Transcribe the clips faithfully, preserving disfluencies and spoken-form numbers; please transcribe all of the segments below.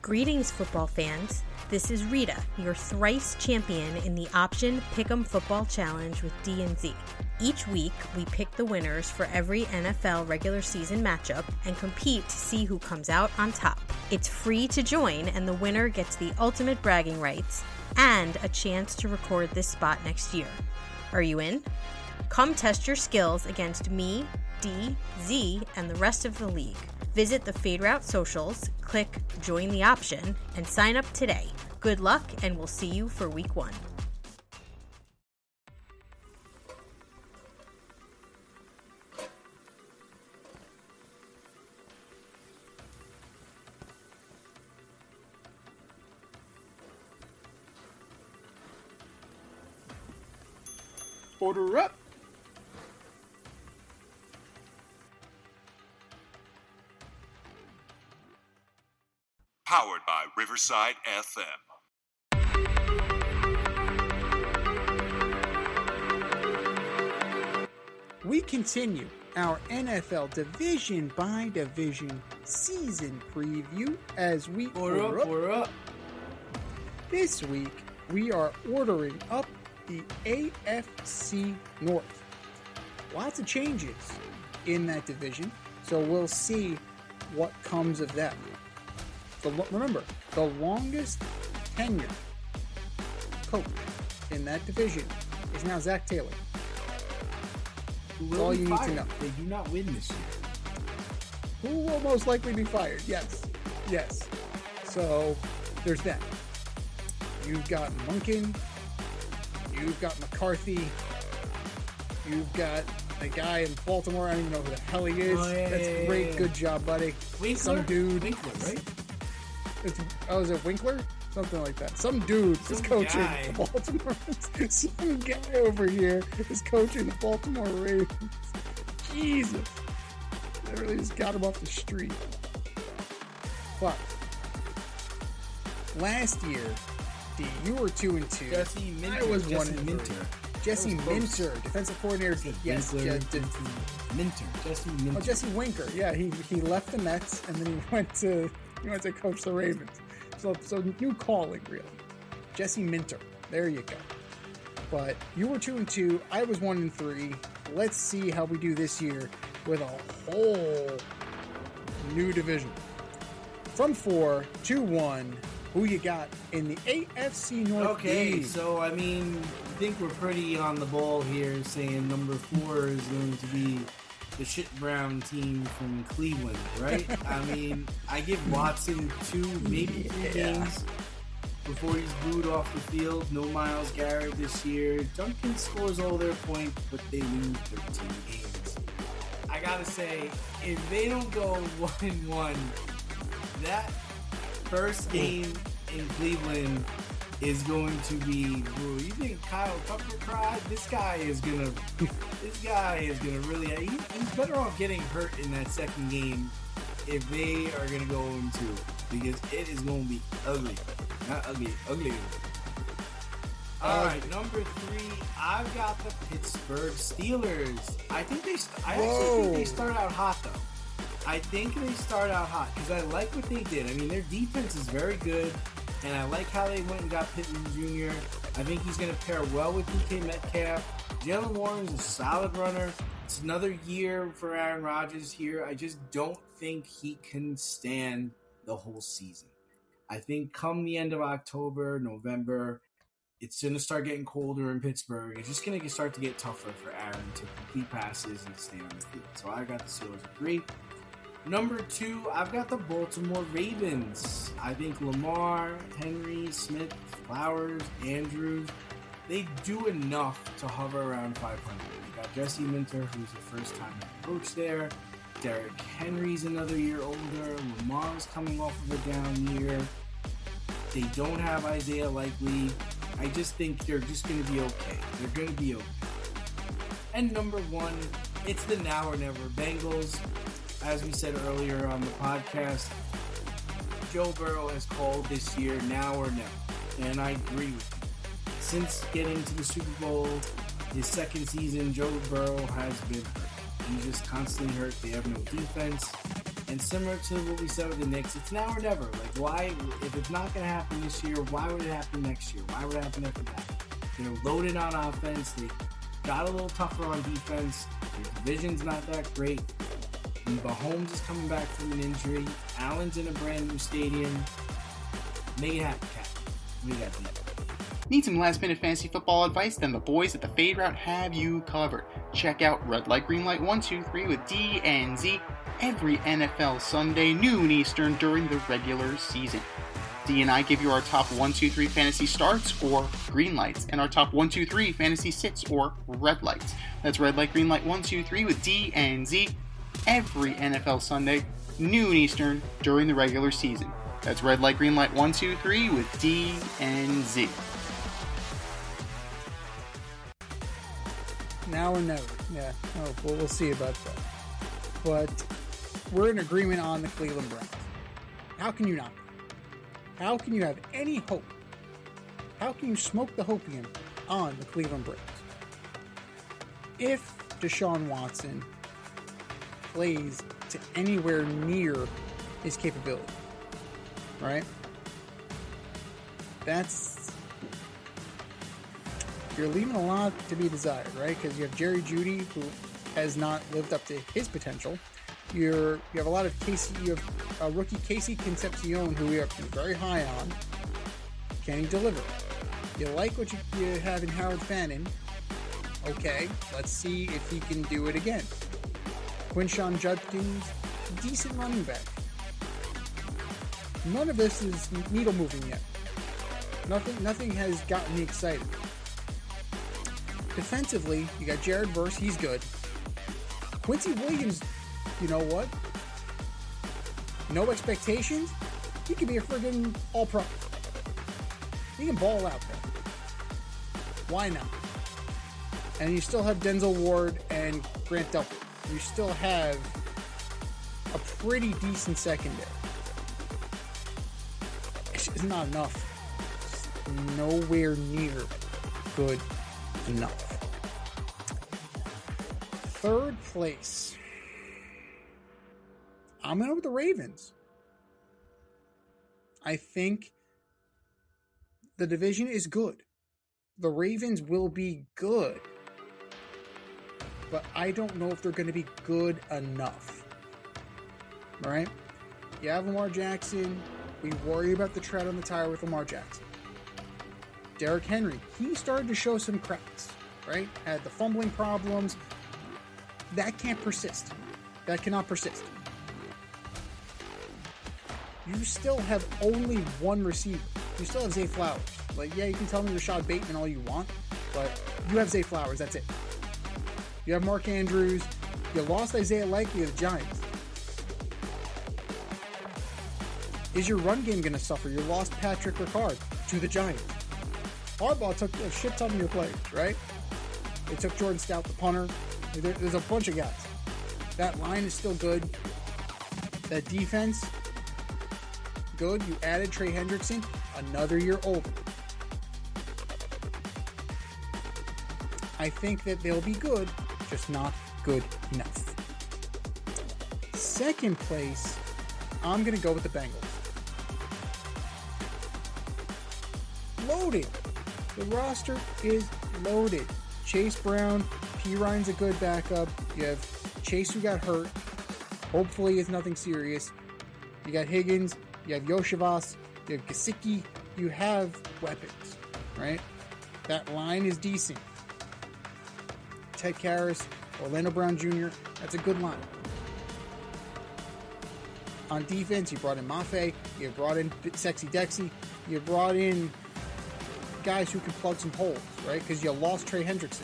Greetings, football fans. This is Rita, your thrice champion in the Option Pick'em Football Challenge with D and Z. Each week, we pick the winners for every N F L regular season matchup and compete to see who comes out on top. It's free to join, and the winner gets the ultimate bragging rights and a chance to record this spot next year. Are you in? Come test your skills against me, D, Z, and the rest of the league. Visit the Fade Route socials, click Join the Option, and sign up today. Good luck, and we'll see you for week one. Order up. Powered by Riverside F M. We continue our N F L division by division season preview as we order, order up, order up. This week we are ordering up the A F C North. Lots of changes in that division, so we'll see what comes of that. The, remember, the longest tenured coach in that division is now Zach Taylor. That's all you need to know. They do not win this year. Who will most likely be fired? Yes. Yes. So, there's that. You've got Munkin. You've got McCarthy. You've got a guy in Baltimore. I don't even know who the hell he is. Oh, yeah, That's yeah, great. yeah. Good job, buddy. Winkler? Some dude. Winkler, right? It's, oh, is it Winkler? Something like that. Some dude Some is coaching guy. the Baltimore. Some guy over here is coaching the Baltimore Ravens. Jesus. They really just got him off the street. But last year, D, you were two and two. Jesse Minter. I was Jesse one and Minter. three. Jesse That was Minter, defensive coordinator. Yes, Winkler, yes, did- Minter. Jesse Minter. Oh, Jesse Winker. Yeah, he he left the Mets and then he went to he went to coach the Ravens. So so new calling really. Jesse Minter. There you go. But you were two and two. I was one and three. Let's see how we do this year with a whole new division. From four to one. Who you got in the A F C North? Okay, league? so I mean, I think we're pretty on the ball here, saying number four is going to be the shit brown team from Cleveland, right? I mean, I give Watson two, maybe three Yeah. games before he's booed off the field. No Myles Garrett this year. Duncan scores all their points, but they lose thirteen games. I gotta say, if they don't go one and one, that first game in Cleveland is going to be, bro, you think Kyle Tucker cried? This guy is gonna, this guy is gonna really, he, he's better off getting hurt in that second game if they are gonna go into it, because it is gonna be ugly. Not ugly, ugly. Alright, number three, I've got the Pittsburgh Steelers. I think they, st- I actually Whoa. think they start out hot though. I think they start out hot because I like what they did. I mean, their defense is very good, and I like how they went and got Pittman Junior I think he's going to pair well with D K Metcalf. Jalen Warren is a solid runner. It's another year for Aaron Rodgers here. I just don't think he can stand the whole season. I think come the end of October, November, it's going to start getting colder in Pittsburgh. It's just going to start to get tougher for Aaron to complete passes and stay on the field. So I got the Steelers at three. Number two, I've got the Baltimore Ravens. I think Lamar, Henry, Smith, Flowers, Andrews, they do enough to hover around five hundred. You got Jesse Minter, who's the first time coach there. Derrick Henry's another year older. Lamar's coming off of a down year. They don't have Isaiah Likely. I just think they're just going to be okay. They're going to be okay. And number one, it's the now or never Bengals. As we said earlier on the podcast, Joe Burrow has called this year now or never. And I agree with him. Since getting to the Super Bowl, his second season, Joe Burrow has been hurt. He's just constantly hurt. They have no defense. And similar to what we said with the Knicks, it's now or never. Like, why, if it's not going to happen this year, why would it happen next year? Why would it happen after that? They're loaded on offense. They got a little tougher on defense. Their division's not that great. And Mahomes is coming back from an injury. Allen's in a brand new stadium. Make it happen, Cat. We got the Need some last-minute fantasy football advice? Then the boys at the Fade Route have you covered. Check out Red Light, Green Light one two three with D and Z every N F L Sunday, noon Eastern, during the regular season. D and I give you our top one two three fantasy starts, or green lights, and our top one two three fantasy sits, or red lights. That's Red Light, Green Light one two three with D and Z every N F L Sunday, noon Eastern, during the regular season. That's Red Light, Green Light one two three with D and Z. Now or never. Yeah. Oh, well, we'll see about that. But we're in agreement on the Cleveland Browns. How can you not? How can you have any hope? How can you smoke the hopium on the Cleveland Browns? If Deshaun Watson plays to anywhere near his capability, right? That's... You're leaving a lot to be desired, right? Because you have Jerry Jeudy, who has not lived up to his potential. You're you have a lot of Casey. You have a rookie Casey Concepcion, who we are very high on. Can he deliver? You like what you, you have in Harold Fannin. Okay, let's see if he can do it again. Quinshon Judkins, decent running back. None of this is needle moving yet. Nothing. Nothing has gotten me excited. Defensively, you got Jared Verse, he's good. Quincy Williams, you know what? No expectations. He could be a friggin' all-pro. He can ball out there. Why not? And you still have Denzel Ward and Grant Delpit. You still have a pretty decent secondary. It's just not enough. It's nowhere near good enough. Third place. I'm going with the Ravens. I think the division is good. The Ravens will be good. But I don't know if they're going to be good enough. All right? You have Lamar Jackson. We worry about the tread on the tire with Lamar Jackson. Derrick Henry, he started to show some cracks, right? Had the fumbling problems. That can't persist. That cannot persist. You still have only one receiver. You still have Zay Flowers. Like, yeah, you can tell me Rashad Bateman all you want, but you have Zay Flowers. That's it. You have Mark Andrews. You lost Isaiah Likely to the Giants. Is your run game going to suffer? You lost Patrick Ricard to the Giants. Harbaugh took a shit ton of your players, right? They took Jordan Stout, the punter. There, there's a bunch of guys. That line is still good. That defense, good. You added Trey Hendrickson, another year older. I think that they'll be good, just not good enough. Second place, I'm going to go with the Bengals. Loaded. The roster is loaded. Chase Brown, P. Ryan's a good backup. You have Chase who got hurt. Hopefully it's nothing serious. You got Higgins. You have Yoshivas. You have Gesicki. You have weapons, right? That line is decent. Ted Karras, Orlando Brown Junior That's a good line. On defense, you brought in Mafe. You brought in Sexy Dexy. You brought in guys who can plug some holes, right? Because you lost Trey Hendrickson.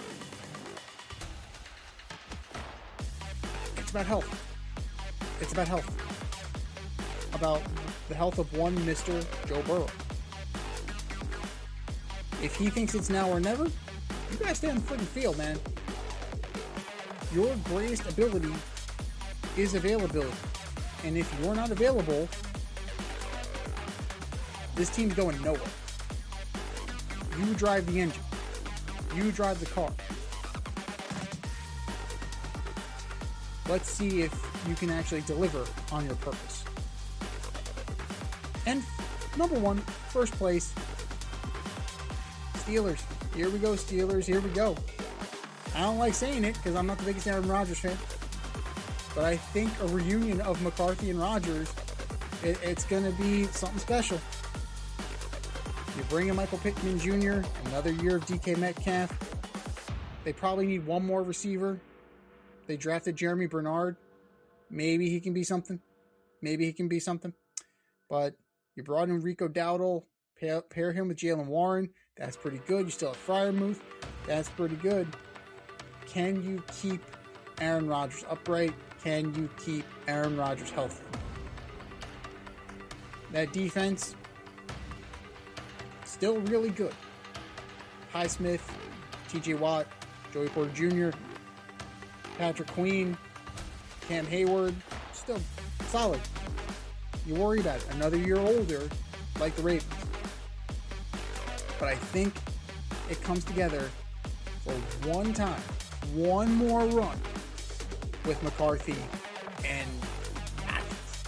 It's about health. It's about health. About the health of one Mister Joe Burrow. If he thinks it's now or never, you guys stay on the freaking field, man. Your greatest ability is availability. And if you're not available, this team's going nowhere. You drive the engine. You drive the car. Let's see if you can actually deliver on your purpose. And number one, first place, Steelers. Here we go, Steelers. Here we go. I don't like saying it because I'm not the biggest Aaron Rodgers fan. But I think a reunion of McCarthy and Rodgers, it, it's going to be something special. You bring in Michael Pittman Junior, another year of D K Metcalf. They probably need one more receiver. They drafted Jeremy Bernard. Maybe he can be something. Maybe he can be something. But you brought in Rico Dowdle. Pair, pair him with Jaylen Warren. That's pretty good. You still have Freiermuth. That's pretty good. Can you keep Aaron Rodgers upright? Can you keep Aaron Rodgers healthy? That defense, still really good. Highsmith, T J Watt, Joey Porter Junior, Patrick Queen, Cam Hayward, still solid. You worry about it. Another year older, like the Ravens. But I think it comes together for one time, one more run with McCarthy and Atkins.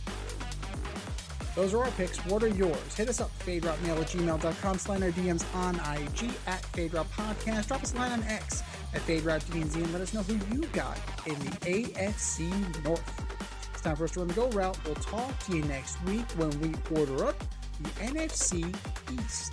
Those are our picks. What are yours? Hit us up, faderoutemail at gmail dot com. Slide our D Ms on I G at FadeRoute Podcast. Drop us a line on X at FadeRouteDNZ and let us know who you got in the A F C North. It's time for us to run the go route. We'll talk to you next week when we order up the N F C East.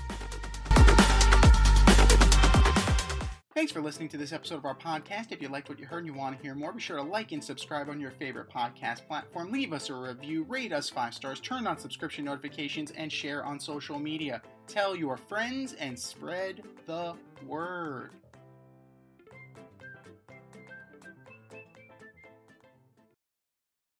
Thanks for listening to this episode of our podcast. If you liked what you heard and you want to hear more, be sure to like and subscribe on your favorite podcast platform. Leave us a review, rate us five stars, turn on subscription notifications, and share on social media. Tell your friends and spread the word.